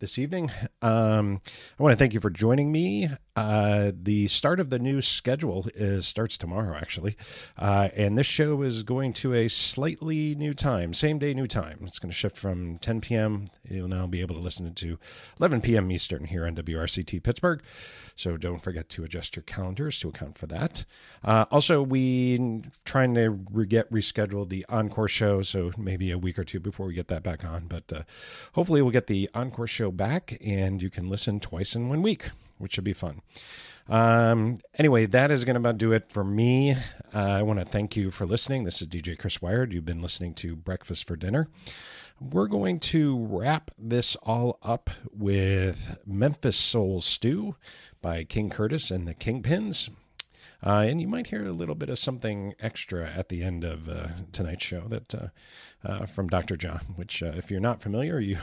this evening. I want to thank you for joining me. The start of the new schedule starts tomorrow, actually. And this show is going to a slightly new time, same day, new time. It's going to shift from 10 p.m. You'll now be able to listen to 11 p.m. Eastern here on WRCT Pittsburgh. So don't forget to adjust your calendars to account for that. Also, we trying to get rescheduled the Encore show, so maybe a week or two before we get that back on. But hopefully we'll get the Encore show back, and you can listen twice in 1 week, which should be fun. Anyway, that is going to about do it for me. I want to thank you for listening. This is DJ Chris Wired. You've been listening to Breakfast for Dinner. We're going to wrap this all up with Memphis Soul Stew by King Curtis and the Kingpins. And you might hear a little bit of something extra at the end of tonight's show that from Dr. John, which if you're not familiar, you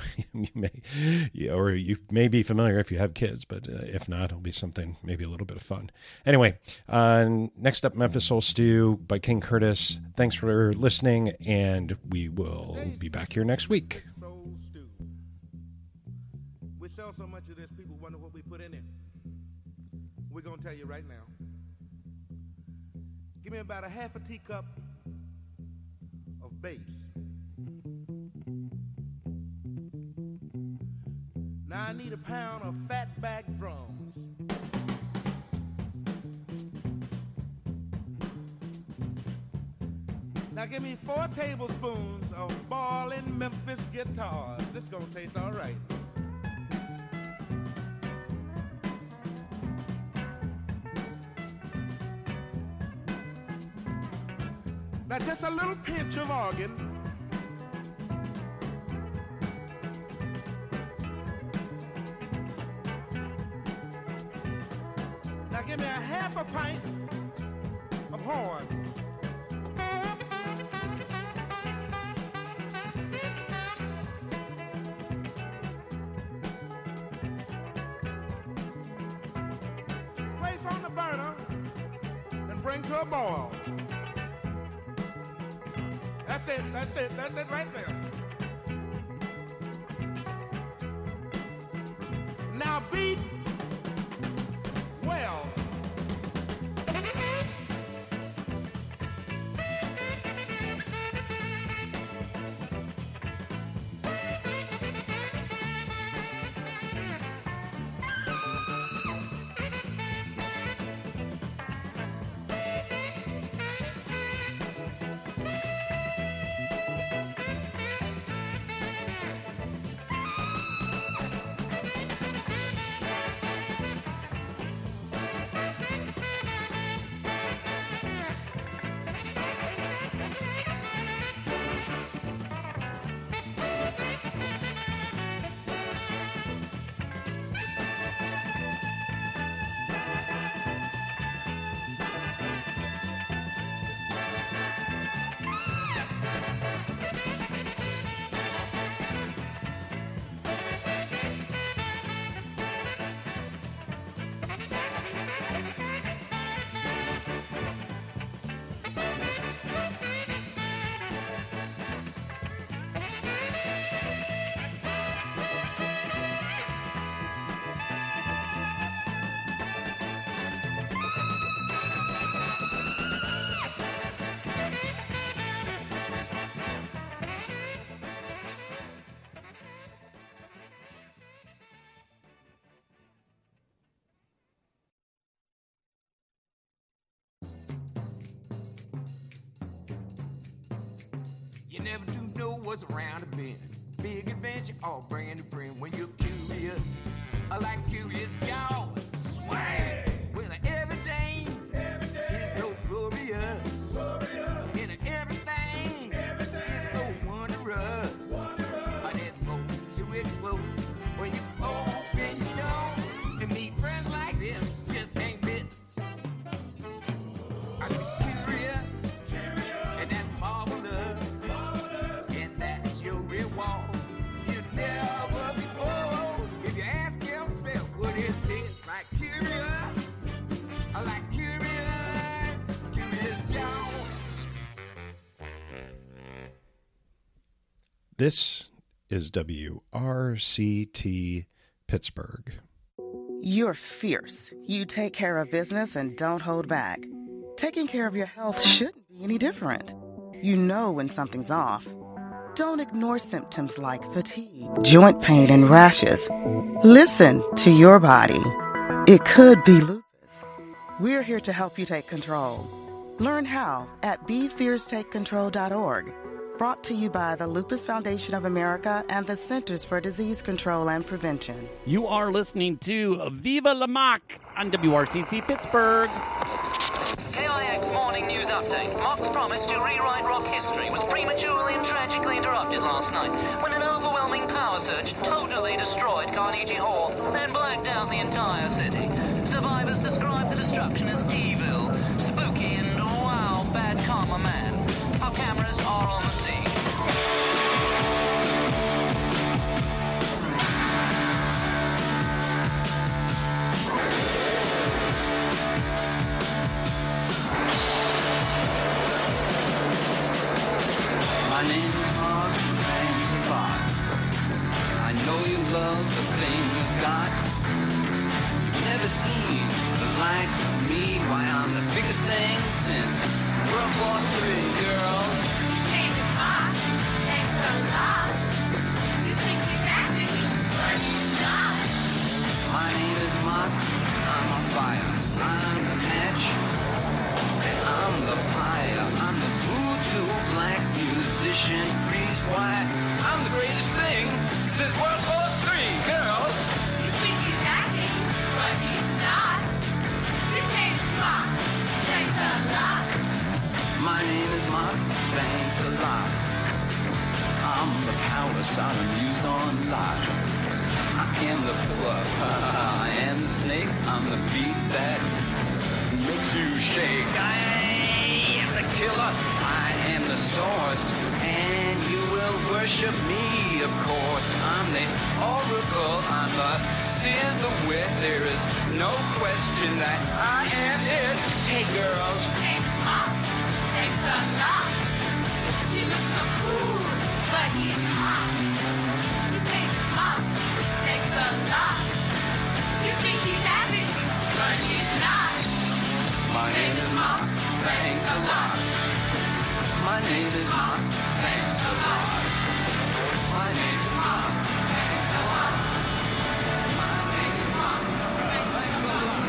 may be familiar if you have kids, but if not, it'll be something, maybe a little bit of fun. Anyway, next up, Memphis Soul Stew by King Curtis. Thanks for listening, and we will be back here next week. We sell so much of this, people wonder what we put in it. We're going to tell you right now. Give me about a half a teacup of bass. Now I need a pound of fatback drums. Now give me 4 tablespoons of ballin' Memphis guitars. This gonna taste all right. Now just a little pinch of organ. Now give me a half a pint of horn. Place on the burner and bring to a boil. That's it right there. Now beat well. You never do know what's around the bend. Big adventure, all bringing a friend. When you're curious, I like curious y'all. Swag! Well, everything is so glorious. And everything is so wondrous. But there's more to explode. When you open your door and meet friends like this, just can't miss. I be curious, and that's marvelous. And that's your reward. You never be bored. If you ask yourself, what is this? Like curious, I like curious Jones. This is WRCT Pittsburgh. You're fierce. You take care of business and don't hold back. Taking care of your health shouldn't be any different. You know when something's off. Don't ignore symptoms like fatigue, joint pain, and rashes. Listen to your body. It could be lupus. We're here to help you take control. Learn how at BeFierceTakeControl.org. Brought to you by the Lupus Foundation of America and the Centers for Disease Control and Prevention. You are listening to Viva La Mock on WRCT Pittsburgh. KIX Morning News Update. Mock's promise to rewrite rock history was prematurely and tragically interrupted last night when an overwhelming power surge totally destroyed Carnegie Hall, then blacked out the entire city. Survivors describe the destruction as evil, spooky, and wow, bad karma man. Our cameras are on the scene. My name is Mark, thanks a lot. I know you love the thing you got. You've never seen the likes of me. Why, I'm the biggest thing since World War III, girls. Name is Mark, thanks a lot. You think he's acting, but he's not. My name is Mark, I'm a fire, I'm the match, and I'm the pyre, I'm the voodoo black musician priest. Why, I'm the greatest thing since World War III, girls. You think he's acting, but he's not. His name is Mark, thanks a lot. My name is Mark, thanks a lot. I'm the power Sodom used on Lot. I am the pillar, I am the snake, I'm the beat that makes you shake. I am the killer, I am the source, and you will worship me, of course. I'm the oracle, I'm the seer, the wit. There is no question that I am it. Hey girls. Name is Mark, thanks a lot. He looks so cool, but he's hot. His name is Mark, thanks a lot. You think he's acting, but he's not. My name is Mark, thanks a lot. My name is Mark, thanks a lot. My name is Mark, thanks a lot. My name is Mark, thanks a lot.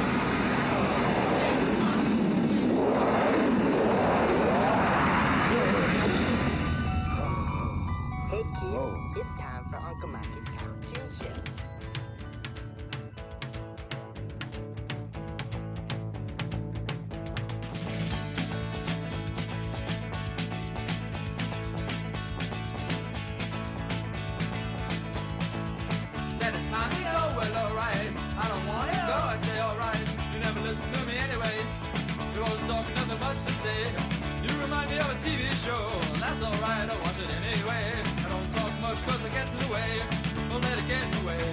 Hey kids, it's time for Uncle Mikey's Cartoon Show. Said it's time to go, well alright. I don't want to go, I say alright. You never listen to me anyway. You're always talking, nothing much to say. You remind me of a TV show. That's alright, I watch it anyway. I don't talk much cause it gets in the way. Don't let it get in the way.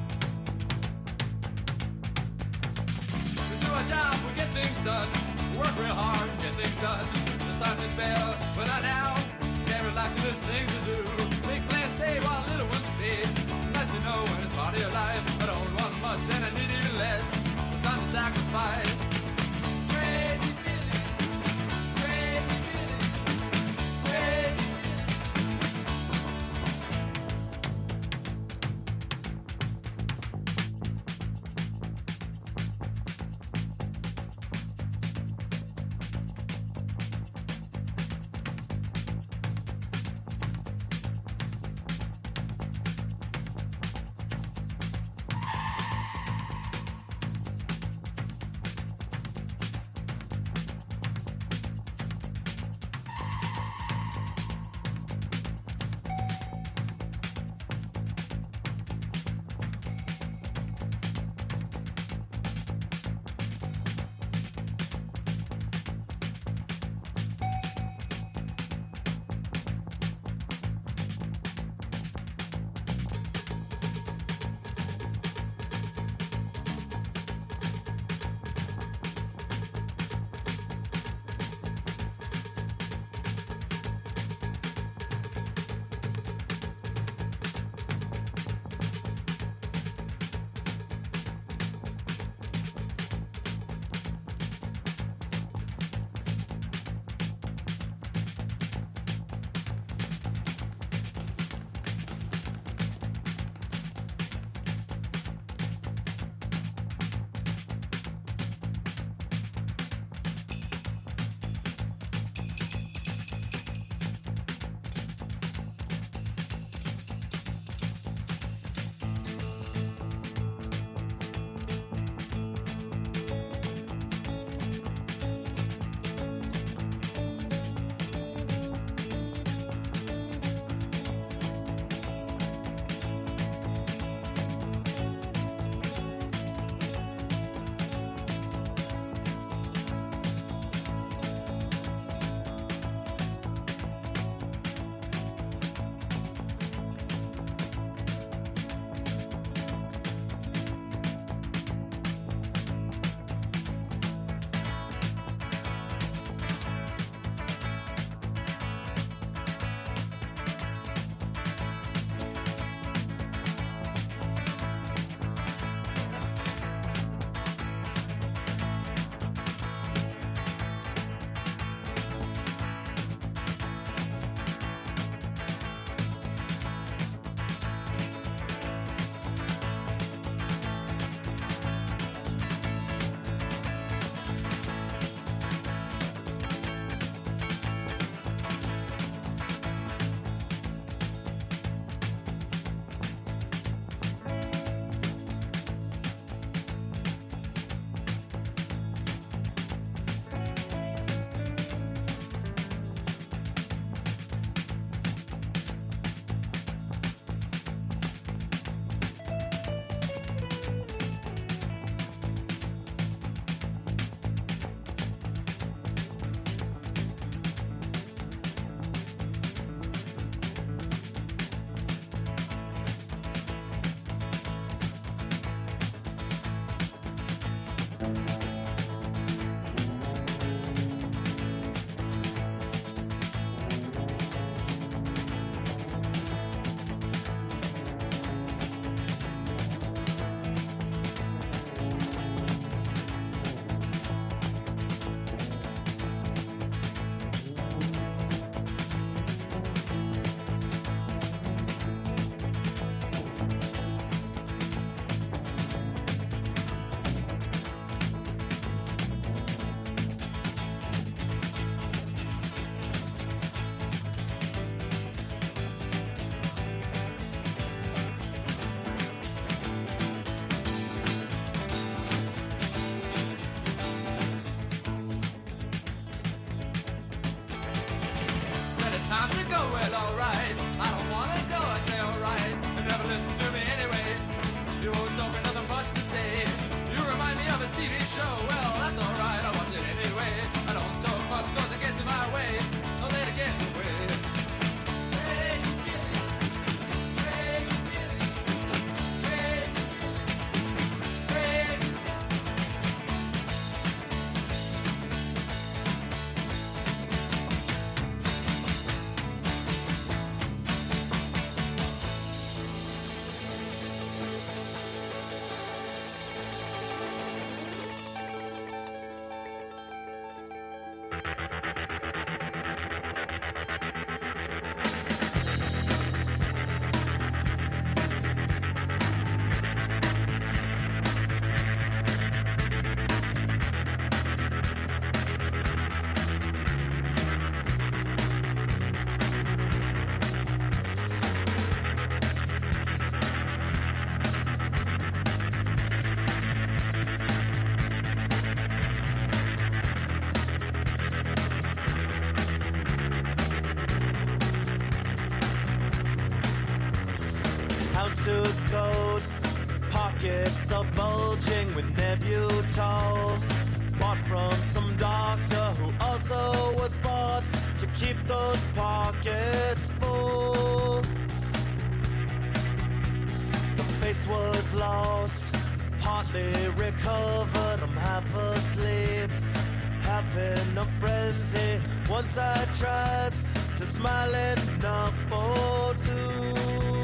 We do our job, we get things done. We work real hard, get things done. There's time to spare, but not now. Can't relax when there's things to do. Big plans stay while little ones feed. It's nice to know when it's part of your life. I don't want much and I need even less. It's time to sacrifice. Crazy feeling, crazy feeling, crazy. When it's time to go, well, alright. I don't wanna go, I say alright. You never listen to me anyway. You always talk nothing much to say. You remind me of a TV show, well, that's alright, I watch it anyway. I don't talk much cause it gets in my way. Don't let it get in the way. Crazy feeling, crazy feeling, crazy feeling, crazy. Houndstooth coat, pockets are bulging with Nebutol. Bought from some doctor who also was bought to keep those pockets full. The face was lost, partly recovered. I'm half asleep, having a frenzy. Once I tries to smile enough for two.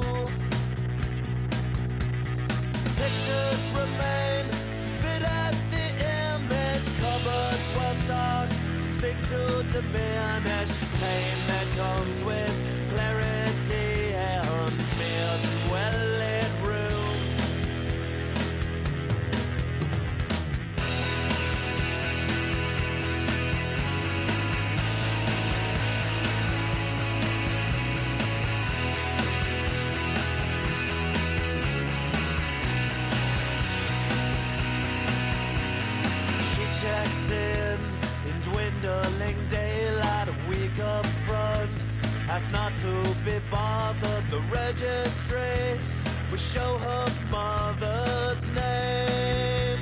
Pictures remain, spit at the image. Cupboards were stocked, things to diminish. Pain that comes with clarity and mirrors and well-lit rooms. Checks in dwindling daylight, a week up front. As not to be bothered, the registry will show her mother's name.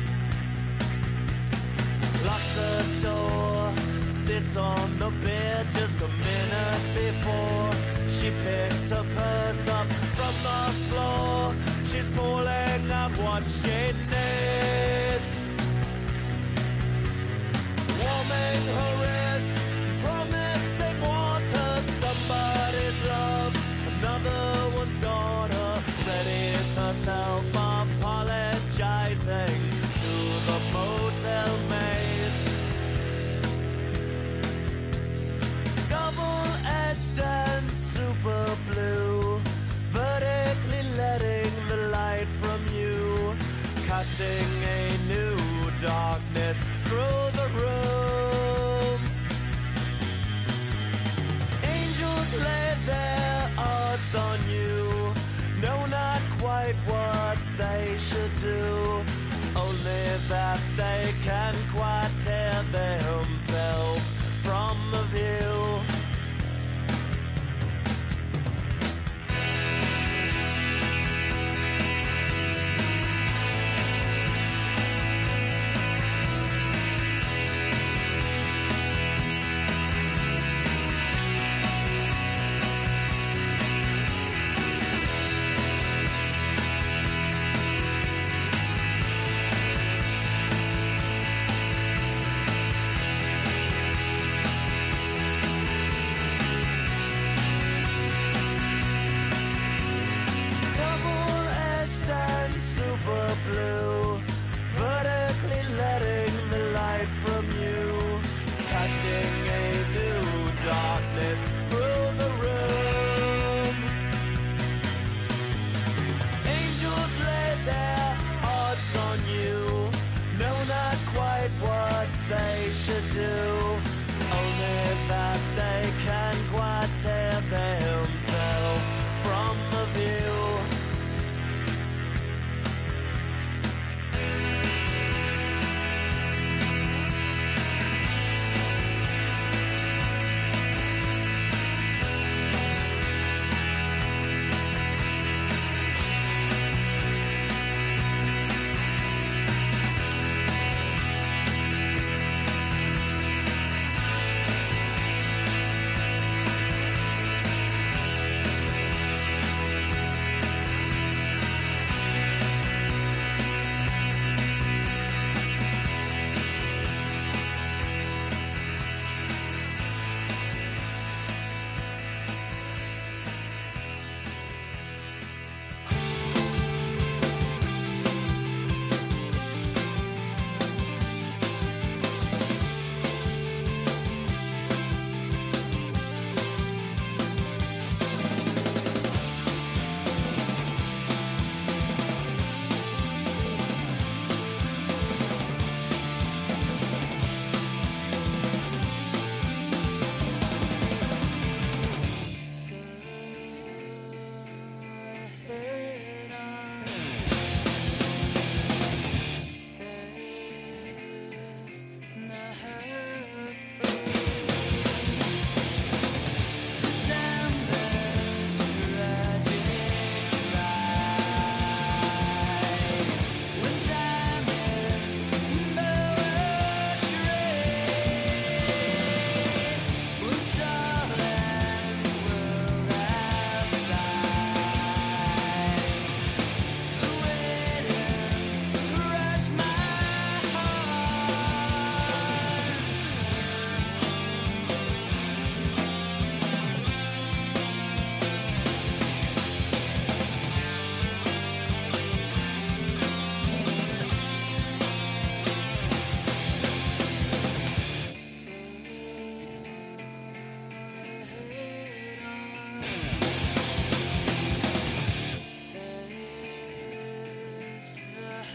Locks the door, sits on the bed just a minute before she picks her purse up from the floor. She's pulling out what she needs. Warming her wrist, promising water, somebody's love, another one's daughter. Readies herself, apologizing to the motel maids. Double-edged and super blue, vertically letting the light from you, casting a new darkness through the room. Angels lay their odds on you, know not quite what they should do, only that they can quite tear themselves from the view.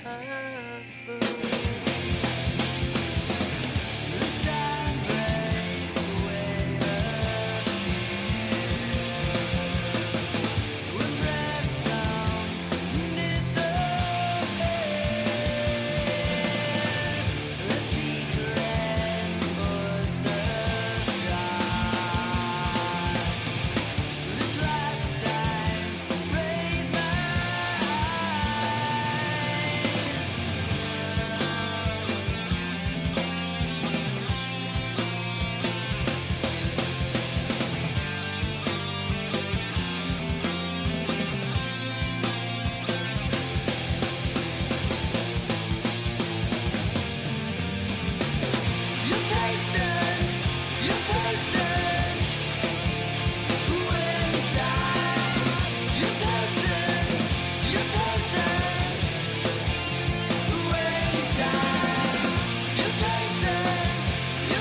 have food. The time breaks away the fear. When breath sounds disappear, the secret voice of God. This last time, raise my You tasted when time. You tasted when time. You tasted when time. You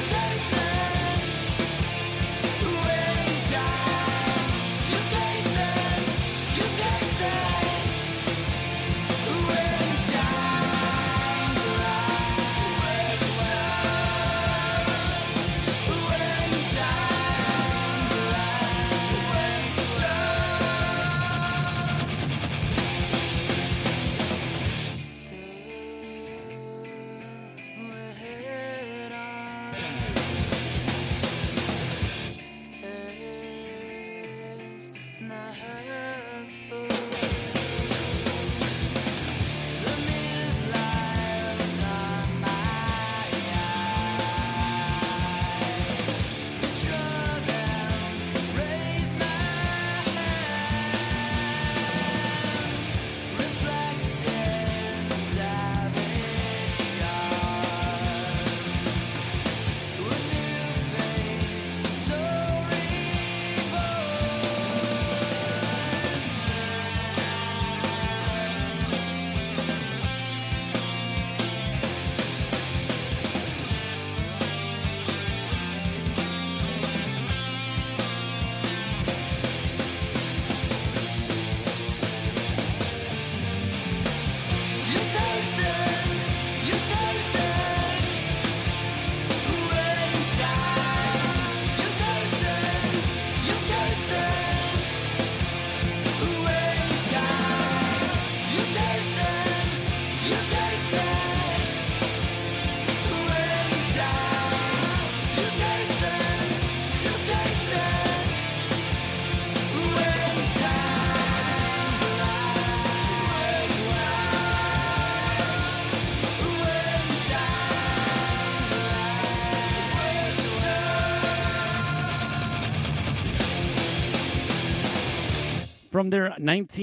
From their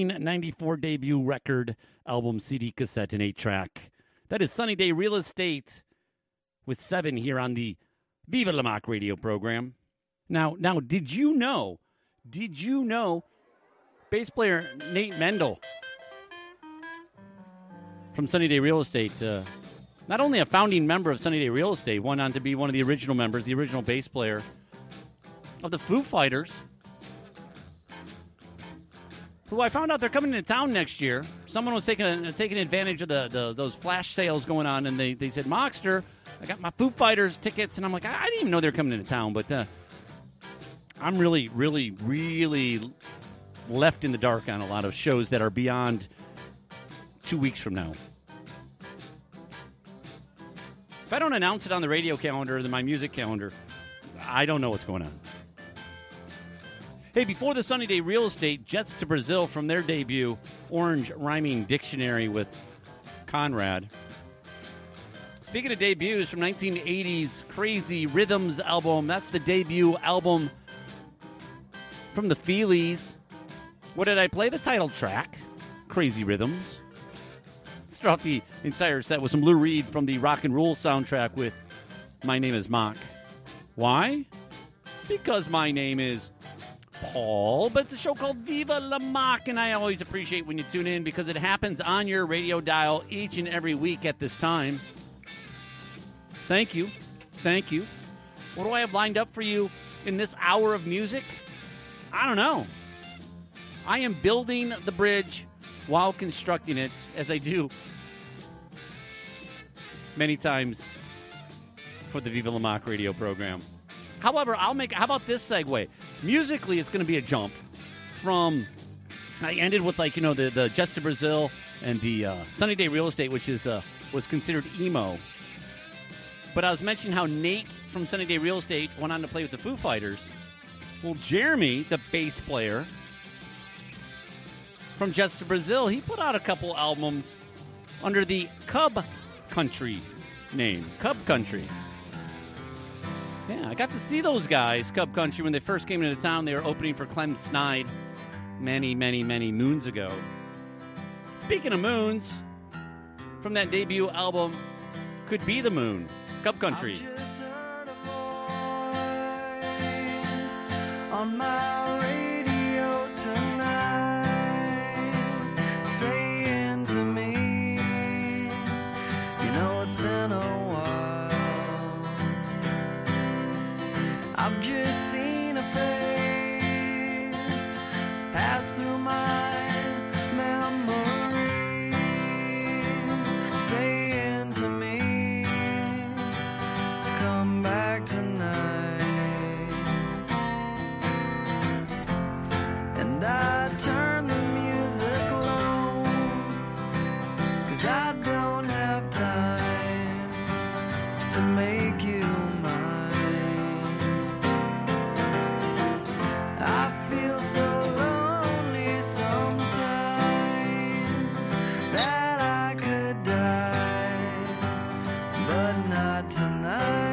1994 debut record, album, CD, cassette, and 8-track. That is Sunny Day Real Estate with 7 here on the Viva La Mock radio program. Now, did you know bass player Nate Mendel from Sunny Day Real Estate, not only a founding member of Sunny Day Real Estate, went on to be one of the original members, the original bass player of the Foo Fighters, who I found out they're coming into town next year. Someone was taking advantage of those flash sales going on, and they said, Mockster, I got my Foo Fighters tickets, and I'm like, I didn't even know they were coming into town, but I'm really, really, really left in the dark on a lot of shows that are beyond 2 weeks from now. If I don't announce it on the radio calendar or my music calendar, I don't know what's going on. Hey, before the Sunny Day Real Estate, Jets to Brazil from their debut, Orange Rhyming Dictionary with Conrad. Speaking of debuts from 1980's Crazy Rhythms album, that's the debut album from the Feelies. What did I play? The title track, Crazy Rhythms. Start off the entire set with some Lou Reed from the Rock and Roll soundtrack with My Name is Mock. Why? Because my name is Paul, but it's a show called Viva La Mock, and I always appreciate when you tune in because it happens on your radio dial each and every week at this time. Thank you. Thank you. What do I have lined up for you in this hour of music? I don't know. I am building the bridge while constructing it, as I do many times for the Viva La Mock radio program. However, how about this segue? Musically, it's going to be a jump from, I ended with the Jets to Brazil and the Sunny Day Real Estate, which is was considered emo. But I was mentioning how Nate from Sunny Day Real Estate went on to play with the Foo Fighters. Well, Jeremy, the bass player from Jets to Brazil, he put out a couple albums under the Cub Country name. Cub Country. Yeah, I got to see those guys, Cub Country, when they first came into town. They were opening for Clem Snide many, many, many moons ago. Speaking of moons, from that debut album, Could Be the Moon, Cub Country. On my radio tonight, saying to me, you know it's been a while. I've just seen a face pass through my memory, saying to me, come back tonight. And I turn the music low, 'cause I don't have time to make you mine. I feel so lonely sometimes that I could die, but not tonight.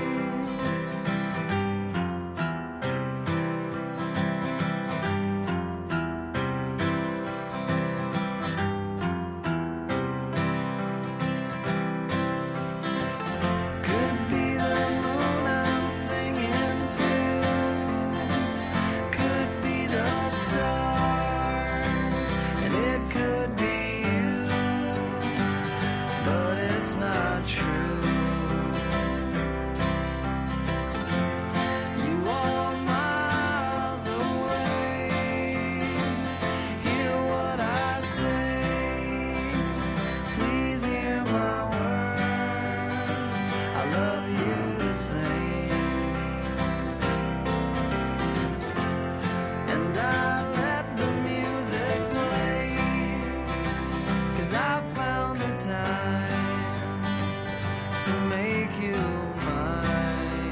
Could be the moon I'm singing to, could be the stars, and it could be you, but it's not true. You are miles away, hear what I say, please hear my words, I love you the same. And I let the music play, 'cause I found the time to make you mine.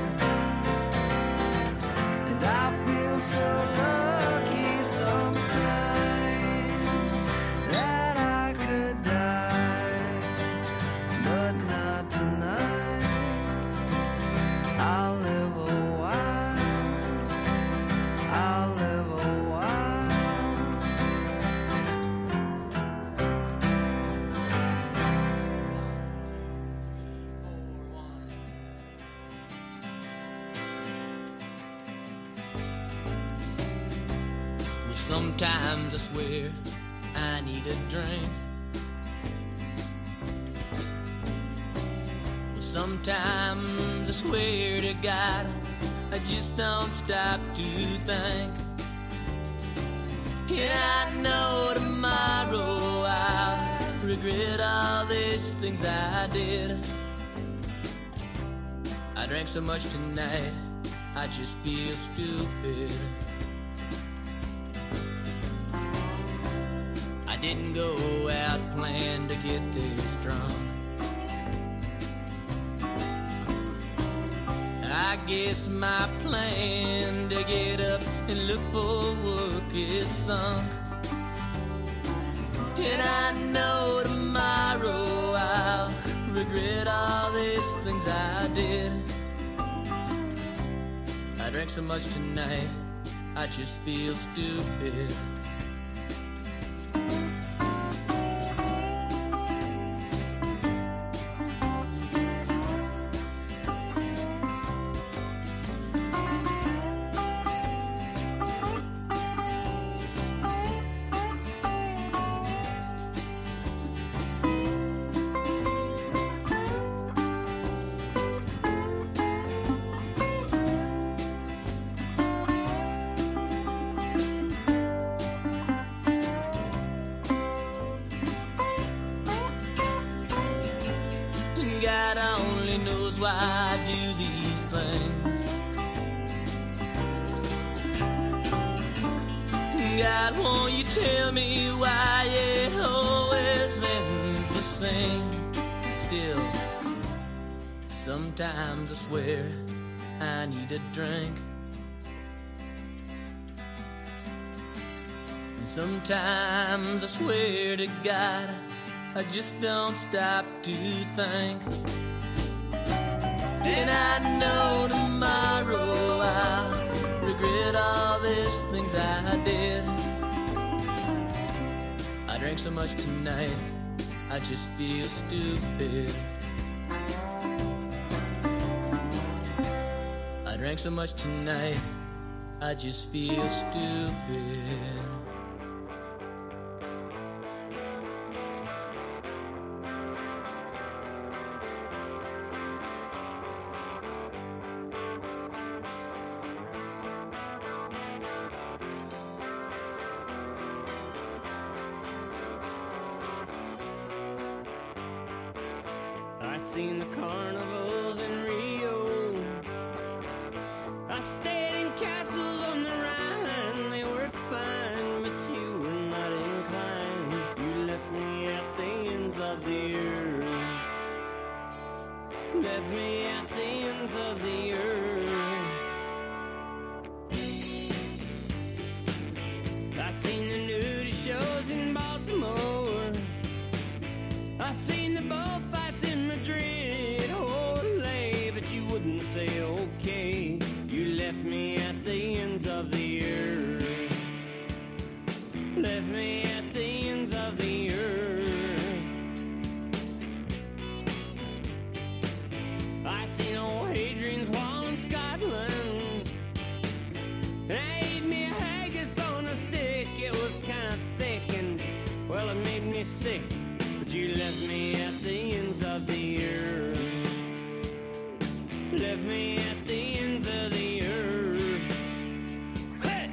And I feel so lucky sometimes that I could die, but not tonight. I'll live a while, I'll live a while. Well, sometimes I swear I need a drink. Well, sometimes I swear to God I just don't stop to think. And I know tomorrow I'll regret all these things I did. I drank so much tonight, I just feel stupid. I didn't go out plan to get this drunk. I guess my plan to get up and look for work is sunk. And I know tomorrow I'll regret all these things I did. I drank so much tonight, I just feel stupid. knows why I do these things. God, won't you tell me why it always ends the same? Still, sometimes I swear I need a drink. And sometimes I swear to God I just don't stop to think. And I know tomorrow I'll regret all these things I did. I drank so much tonight, I just feel stupid. I drank so much tonight, I just feel stupid. I seen the carnivals in Rio. I stayed in castles on the Rhine. They were fine, but you were not inclined. You left me at the ends of the earth. Left me at the ends of the earth. I seen the nudie shows in Baltimore. I seen the bullfights in Madrid, ole, but you wouldn't say okay. You left me at the ends of the earth. Left me at the ends of the earth. I seen old Hadrian's Wall in Scotland. I ate me a haggis on a stick. It was kind of thick and, well, it made me sick. But you left me at the ends of the earth. Left me at the ends of the earth. Hey!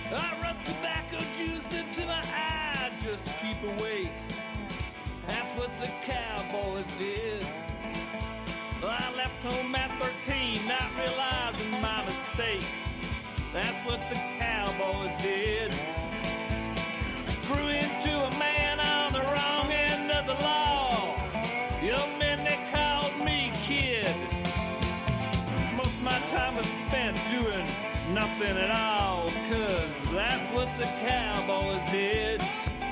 I rub tobacco juice into my eye just to keep awake. That's what the cowboys did. I left home at 13, not realizing my mistake. That's what the cowboys did. Grew into a man on the wrong end of the law. Young men, they called me kid. Most of my time was spent doing nothing at all, 'cause that's what the cowboys did.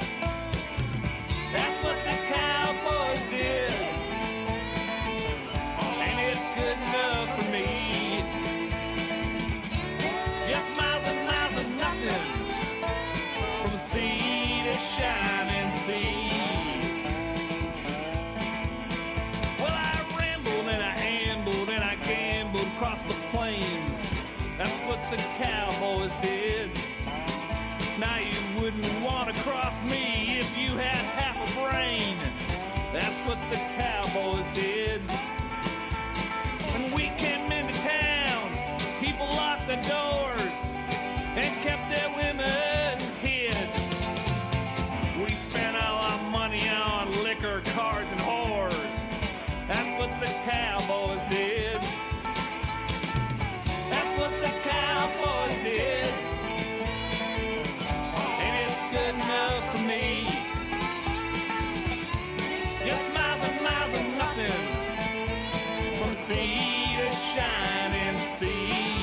That's what the cowboys did. And it's good enough for me. Just miles and miles of nothing from sea to shining sea. Well, I rambled and I ambled and I gambled across the plains. That's what the cowboys did. Now you wouldn't want to cross me if you had half a brain. That's what the cowboys did. When we came into town, people locked the doors and kept their women hid. We spent all our money on liquor, cards, and whores. That's what the cowboys did. That's what the cowboys did. And it's good enough for me. Just miles and miles of nothing from sea to shining sea.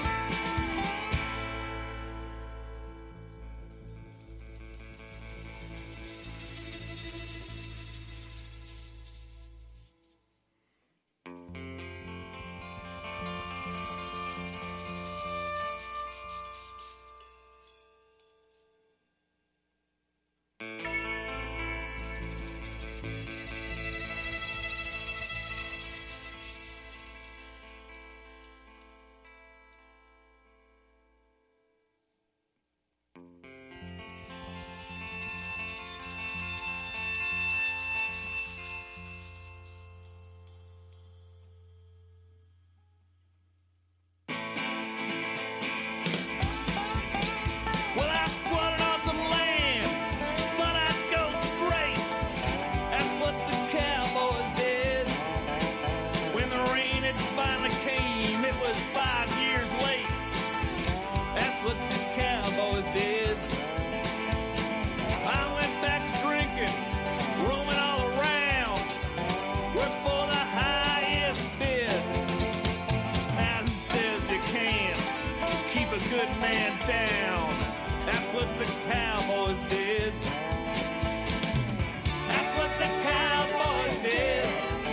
Well, I squatted on some land, thought I'd go straight. That's what the cowboys did. When the rain had finally came, it was 5 years late. That's what the cowboys did. I went back to drinking, roaming all around, worked for the highest bid. Now who says you can't keep a good man down? That's what the cowboys did. That's what the cowboys did.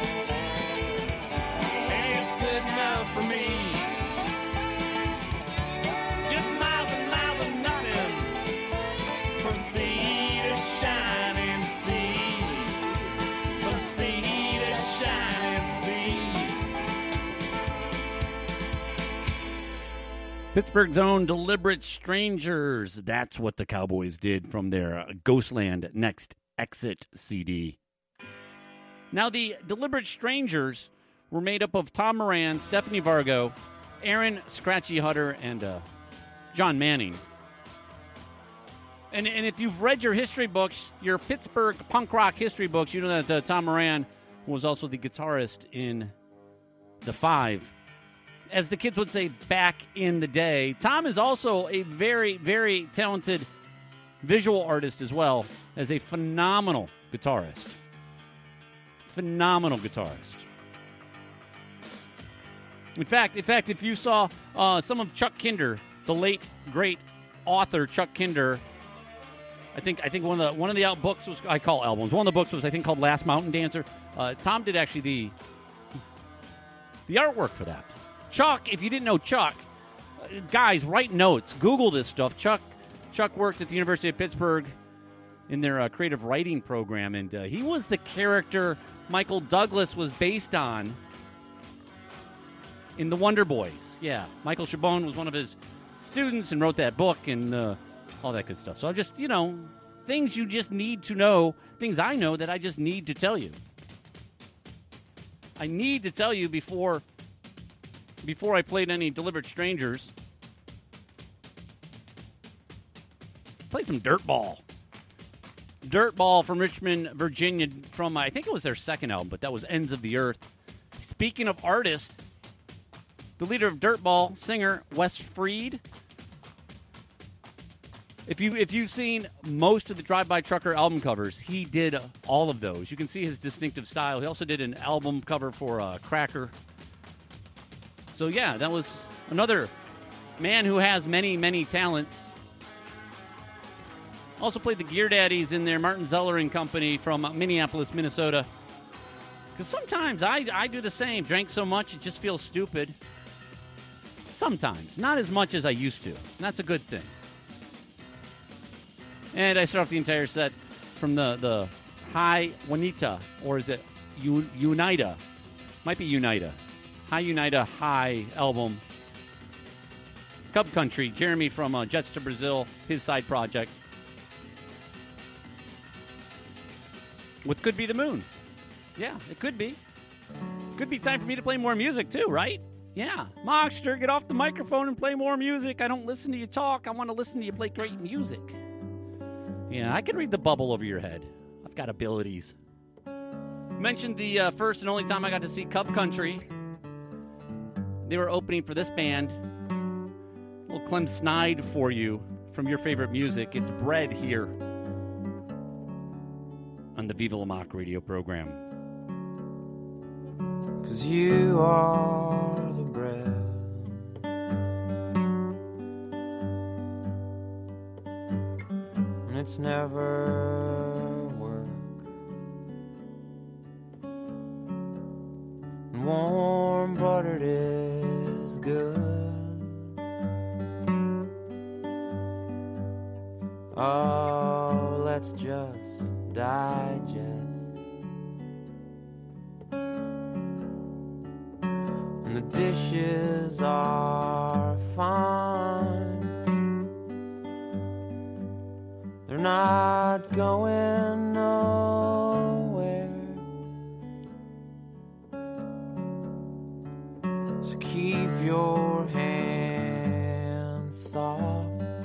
And it's good enough for me. Just miles and miles of nothing from sea to shining sea. From sea to shining sea. Pittsburgh's own Deliberate Strangers. That's what the Cowboys did from their Ghostland Next Exit CD. Now, the Deliberate Strangers were made up of Tom Moran, Stephanie Vargo, Aaron Scratchy Hutter, and John Manning. And if you've read your history books, your Pittsburgh punk rock history books, you know that Tom Moran was also the guitarist in The Five. As the kids would say back in the day. Tom is also a very, very talented visual artist as well as a phenomenal guitarist. Phenomenal guitarist. In fact, if you saw some of Chuck Kinder, the late great author Chuck Kinder, I think one of the books was, I call albums. One of the books was, I think, called Last Mountain Dancer. Tom did actually the artwork for that. Chuck, if you didn't know Chuck, guys, write notes. Google this stuff. Chuck worked at the University of Pittsburgh in their creative writing program, and he was the character Michael Douglas was based on in The Wonder Boys. Yeah, Michael Chabon was one of his students and wrote that book and all that good stuff. So I'm just, things you just need to know, things I know that I just need to tell you. I need to tell you before I played any Deliberate Strangers. Played some Dirtball. Dirtball from Richmond, Virginia, from, I think it was their second album, but that was Ends of the Earth. Speaking of artists, the leader of Dirtball, singer Wes Freed. If you've seen most of the Drive-By Trucker album covers, he did all of those. You can see his distinctive style. He also did an album cover for Cracker. So yeah, that was another man who has many, many talents. Also played the Gear Daddies in there, Martin Zeller and Company from Minneapolis, Minnesota. Because sometimes I do the same. Drank so much it just feels stupid. Sometimes. Not as much as I used to. And that's a good thing. And I start off the entire set from the Hi Juanita, or is it Unita? Might be Unita. Hi Unita High album. Cub Country, Jeremy from Jets to Brazil, his side project. With Could Be the Moon. Yeah, it could be. Could be time for me to play more music too, right? Yeah. Mockster, get off the microphone and play more music. I don't listen to you talk. I want to listen to you play great music. Yeah, I can read the bubble over your head. I've got abilities. Mentioned the first and only time I got to see Cub Country. They were opening for this band. A little Clem Snide for you from your favorite music. It's Bread here on the Viva La Mock radio program. 'Cause you are the bread. And it's never work. And warm buttered is good. Oh, let's just digest. And the dishes are fine. They're not going nowhere. So keep your hands soft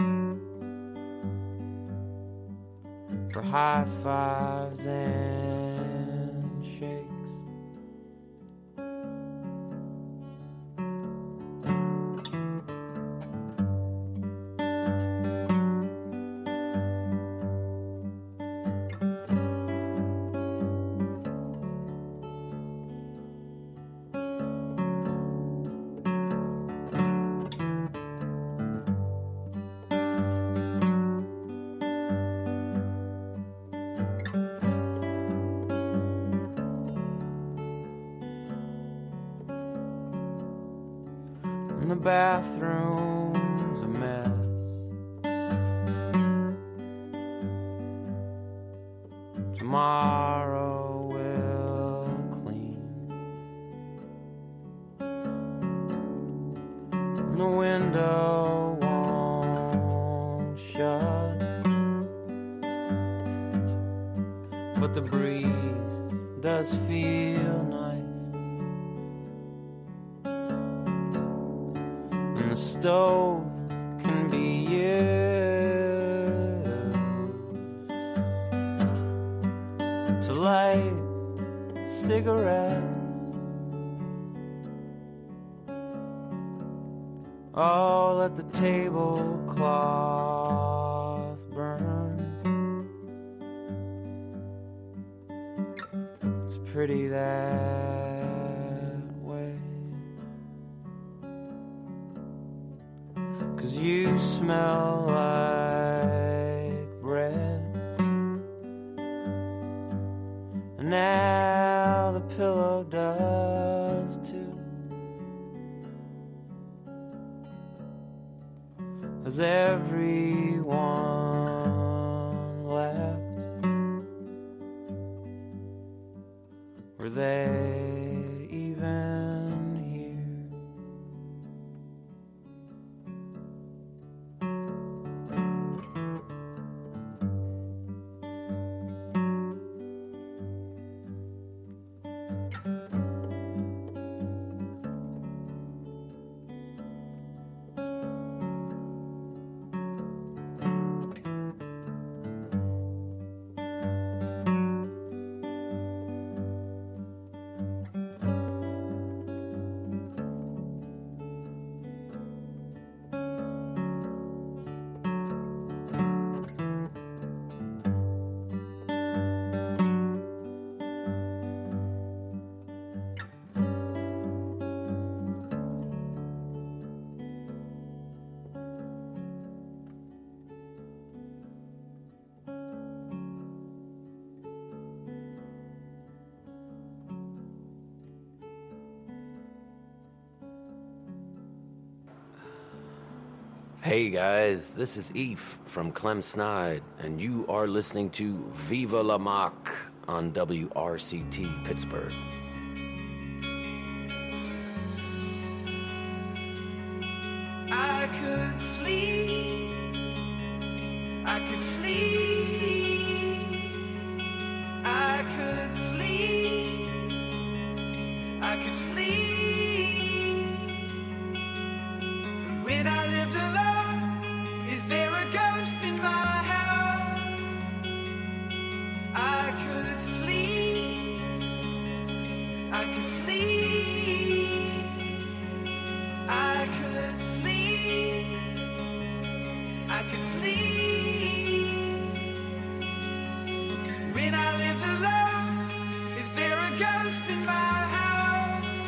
for high fives and shakes. And the bathroom's a mess. Tomorrow we'll clean. And the window won't shut, but the breeze does feel nice. And the stove can be used to light cigarettes. Oh, let the tablecloth burn. It's pretty that way. 'Cause you smell like bread. And now the pillow does too. Has everyone left? Were they even here? Hey guys, this is Eve from Clem Snide, and you are listening to Viva La Mock on WRCT Pittsburgh. I could sleep, I could sleep, I could sleep, I could sleep. When I lived alone, is there a ghost in my house? I could sleep, I could sleep, I could sleep, I could sleep. When I lived alone, is there a ghost in my house?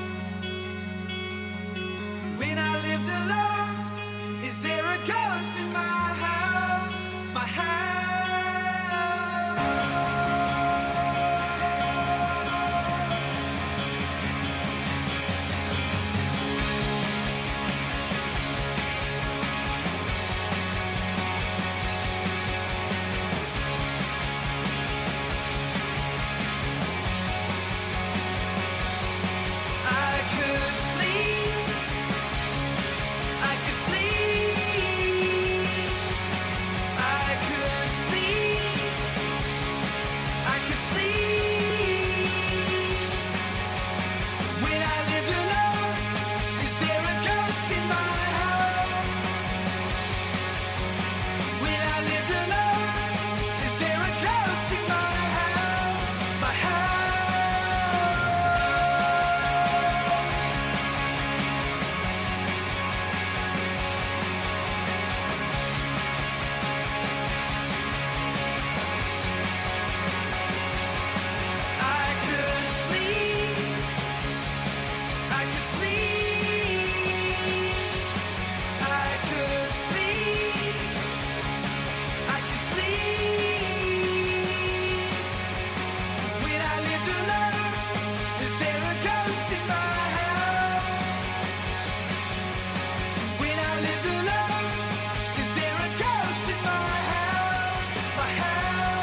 When I lived alone, is there a ghost in my house? My house. I could sleep, I could sleep, I could sleep, I could sleep. When I lived alone, is there a ghost in my house? When I lived alone, is there a ghost in my house? My house. I could sleep, I could sleep, I could sleep, I could sleep. When I lived alone, is there a ghost in my house? When I lived alone, is there a ghost in my house? My house.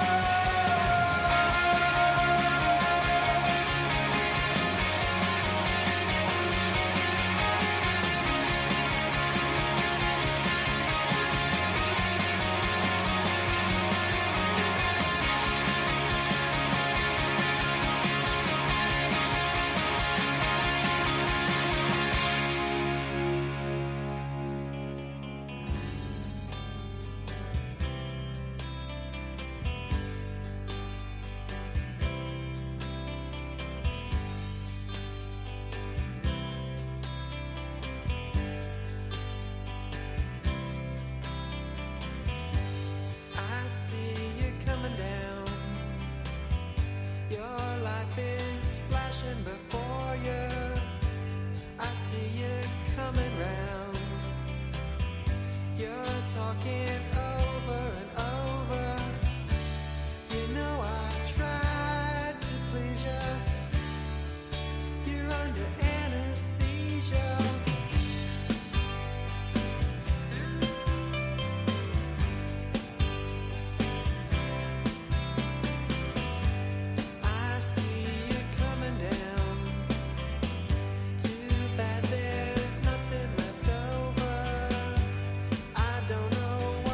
I see you coming down. Your life is flashing before you. I see you coming round. You're talking over and over. You know I tried to please you. You're under anesthesia. I see you coming down. Too bad there's nothing left over. I don't know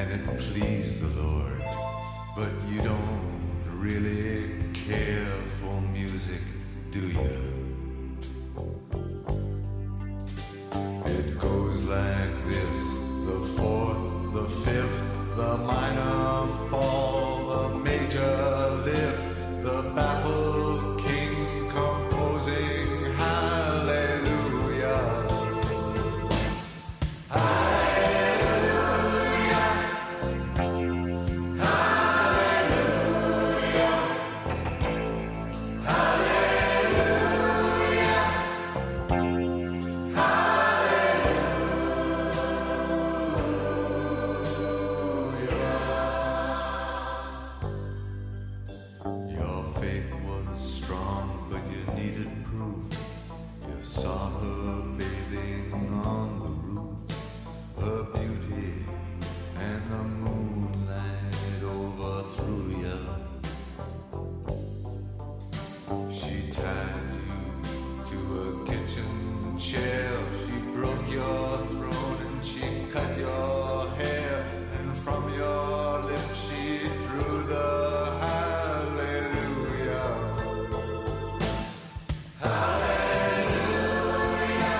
and it pleased the Lord. But you don't really care for music, do you? It goes like this: the fourth, the fifth, the minor fall, the major lift, the baffled king composing hallelujah. Hallelujah. Hallelujah. Your faith was strong, but you needed proof. You saw her bathing on the roof, her beauty and the moonlight overthrew you. She tied you to a kitchen chair, she broke your throne and she cut your hair, and from your lips she drew the hallelujah. Hallelujah.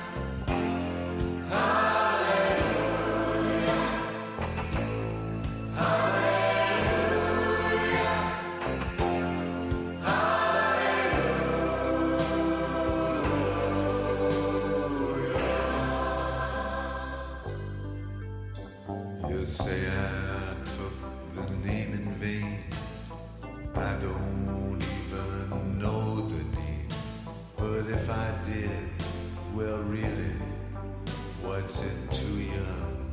Hallelujah. You say I took the name in vain. I don't even know the name. But if I did, well, really, what's it to you?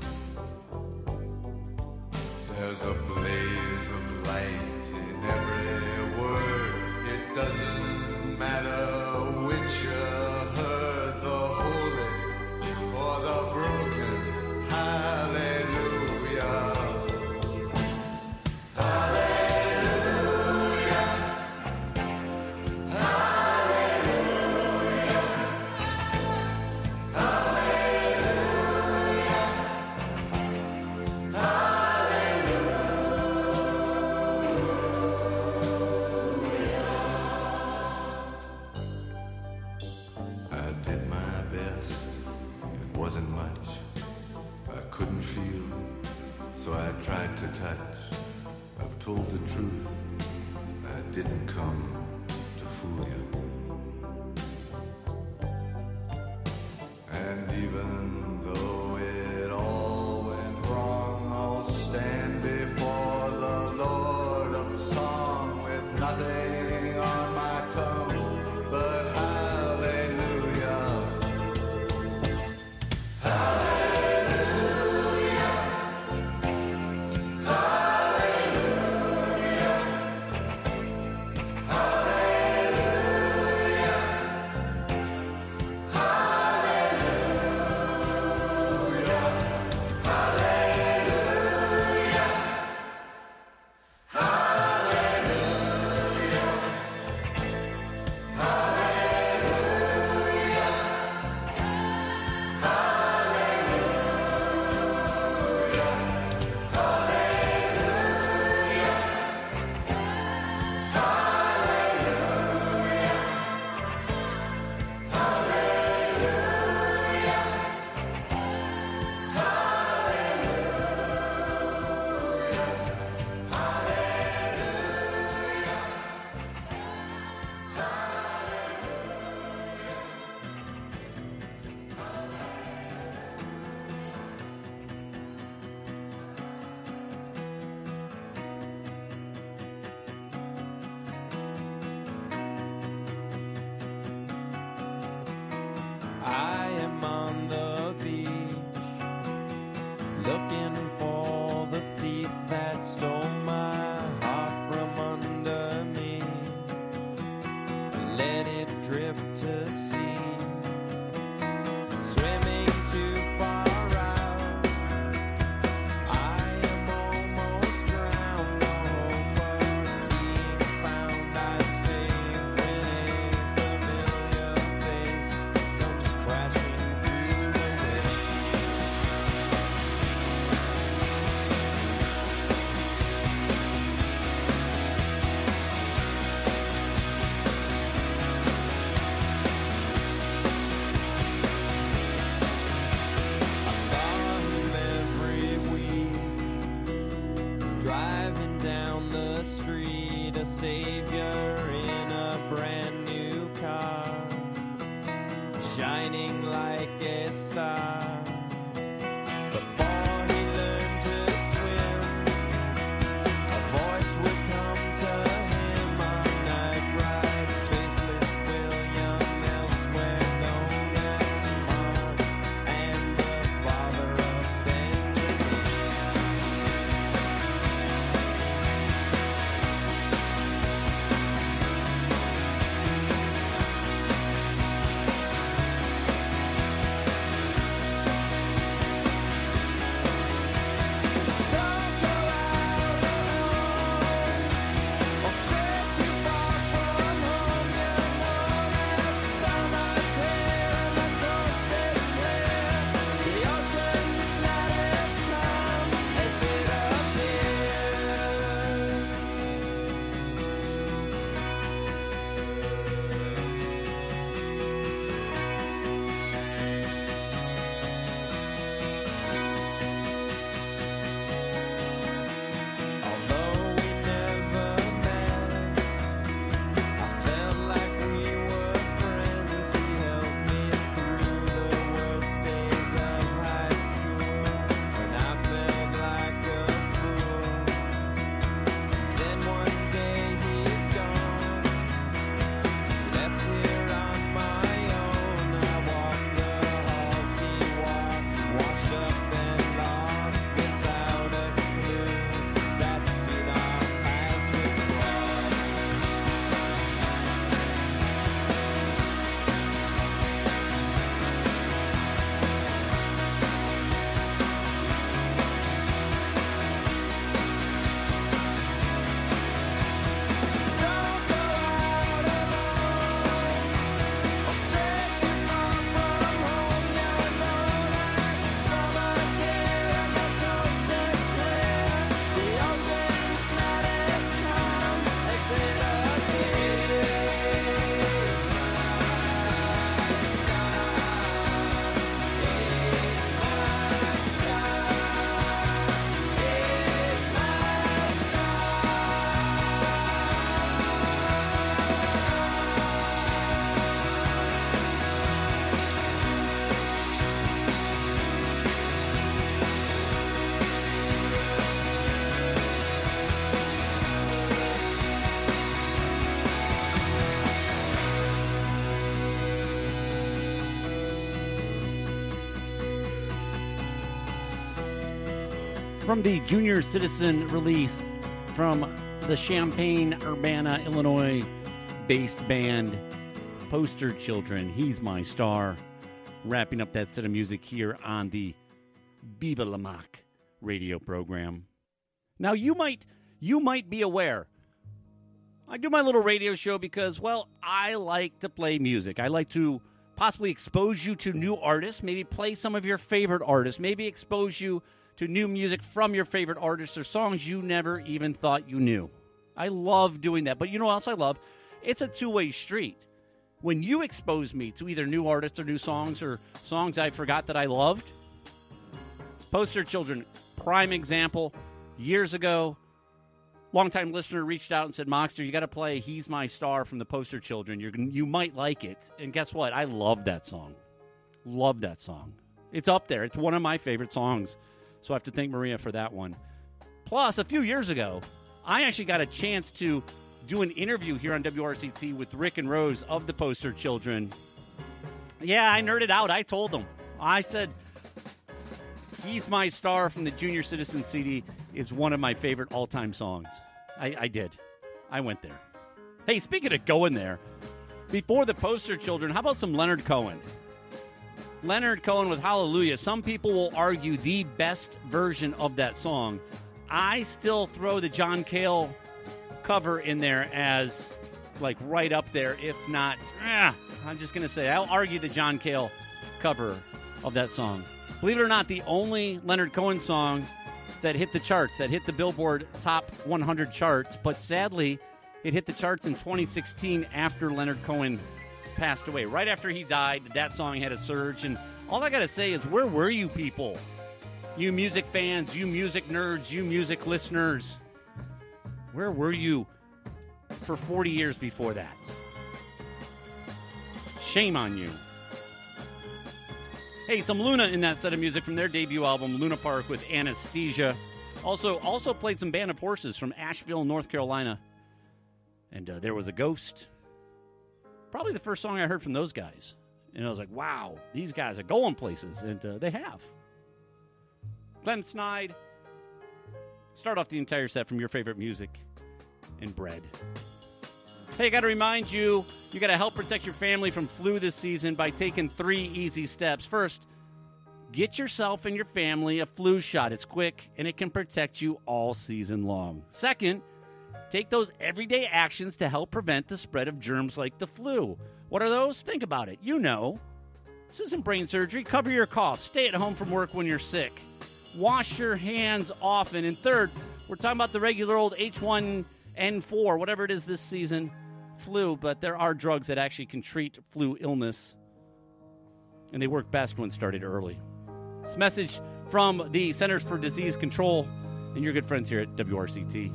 There's a blaze of light in every word. It doesn't matter which you heard, the holy or the broken. Hallelujah. Hallelujah. Hallelujah. Hallelujah. I did my best. It wasn't much. I couldn't feel, so I tried to touch. I've told the truth. I didn't come to fool you. And even though it all went wrong, I'll stand before the Lord of song with nothing on my tongue but hallelujah. Hallelujah. Hallelujah. Hallelujah. savior in a brand new car, shining like a star. Before he learned to swim, a voice would come to him on night rides. Faceless William, elsewhere known as Mark, and the father of Benjamin. From the Junior Citizen release from the Champaign-Urbana, Illinois-based band Poster Children, He's My Star. Wrapping up that set of music here on the Viva La Mac radio program. Now, you might be aware, I do my little radio show because, well, I like to play music. I like to possibly expose you to new artists, maybe play some of your favorite artists, maybe expose you to new music from your favorite artists or songs you never even thought you knew. I love doing that. But you know what else I love? It's a two-way street. When you expose me to either new artists or new songs or songs I forgot that I loved, Poster Children, prime example. Years ago, longtime listener reached out and said, Moxter, you got to play He's My Star from the Poster Children. You might like it. And guess what? I love that song. Love that song. It's up there. It's one of my favorite songs. So I have to thank Maria for that one. Plus, a few years ago, I actually got a chance to do an interview here on WRCT with Rick and Rose of the Poster Children. Yeah, I nerded out. I told them. I said, He's My Star from the Junior Citizen CD is one of my favorite all-time songs. I did. I went there. Hey, speaking of going there, before the Poster Children, how about some Leonard Cohen? Leonard Cohen with Hallelujah. Some people will argue the best version of that song. I still throw the John Cale cover in there as, like, right up there, if not, I'm just going to say, I'll argue the John Cale cover of that song. Believe it or not, the only Leonard Cohen song that hit the charts, that hit the Billboard Top 100 charts, but sadly, it hit the charts in 2016 after Leonard Cohen passed away. Right after he died, that song had a surge, and all I got to say is, where were you people? You music fans, you music nerds, you music listeners. Where were you for 40 years before that. Shame on you. Hey, some Luna in that set of music from their debut album, Luna Park with Anesthesia. Also played some Band of Horses from Asheville, North Carolina. And There Was a Ghost. Probably the first song I heard from those guys. And I was like, wow, these guys are going places. And they have. Clem Snide. Start off the entire set from your favorite music and bread. Hey, I got to remind you, you got to help protect your family from flu this season by taking 3 easy steps. First, get yourself and your family a flu shot. It's quick, and it can protect you all season long. Second, take those everyday actions to help prevent the spread of germs like the flu. What are those? Think about it. You know. This isn't brain surgery. Cover your cough. Stay at home from work when you're sick. Wash your hands often. And third, we're talking about the regular old H1N4, whatever it is this season, flu, but there are drugs that actually can treat flu illness, and they work best when started early. This message from the Centers for Disease Control and your good friends here at WRCT.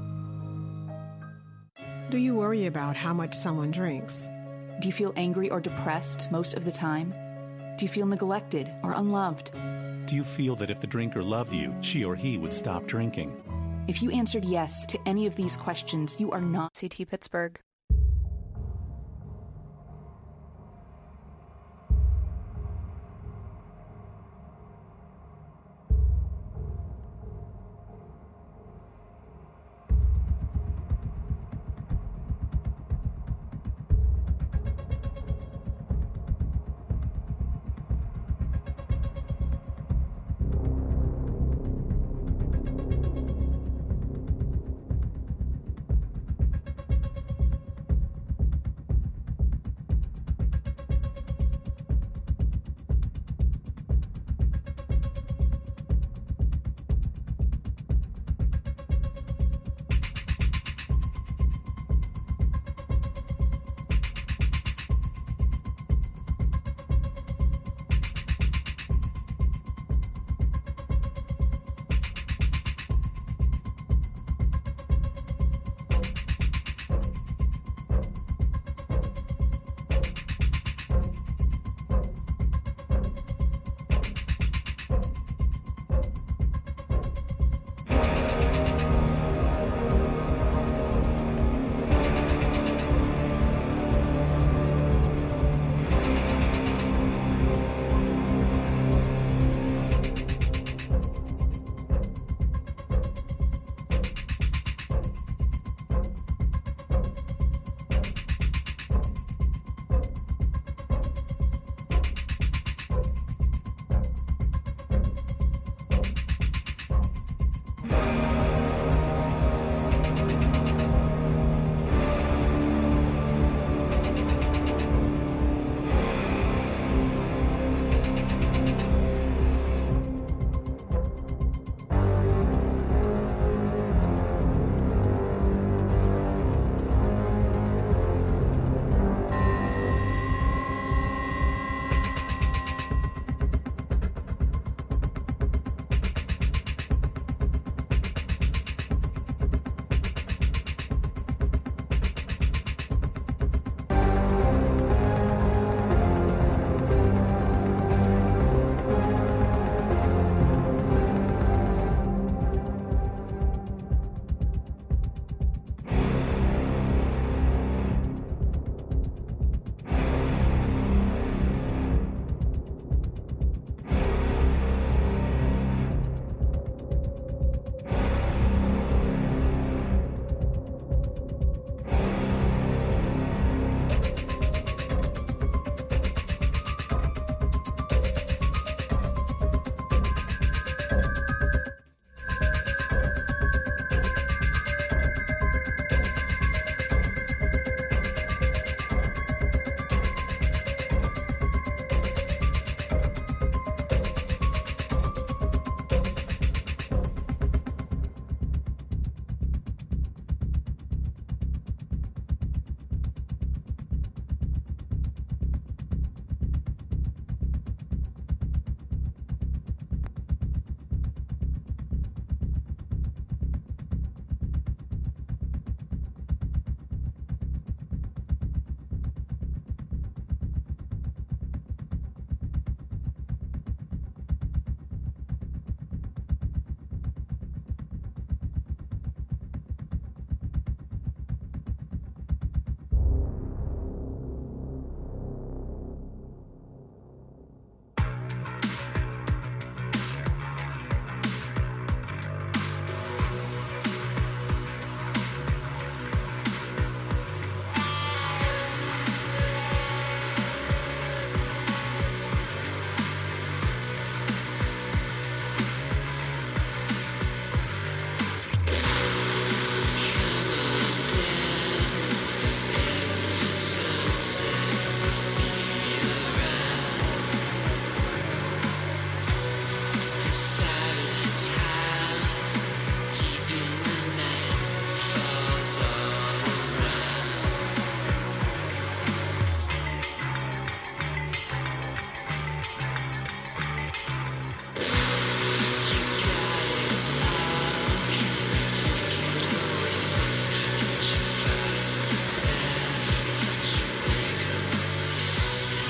Do you worry about how much someone drinks? Do you feel angry or depressed most of the time? Do you feel neglected or unloved? Do you feel that if the drinker loved you, she or he would stop drinking? If you answered yes to any of these questions, you are not CT Pittsburgh.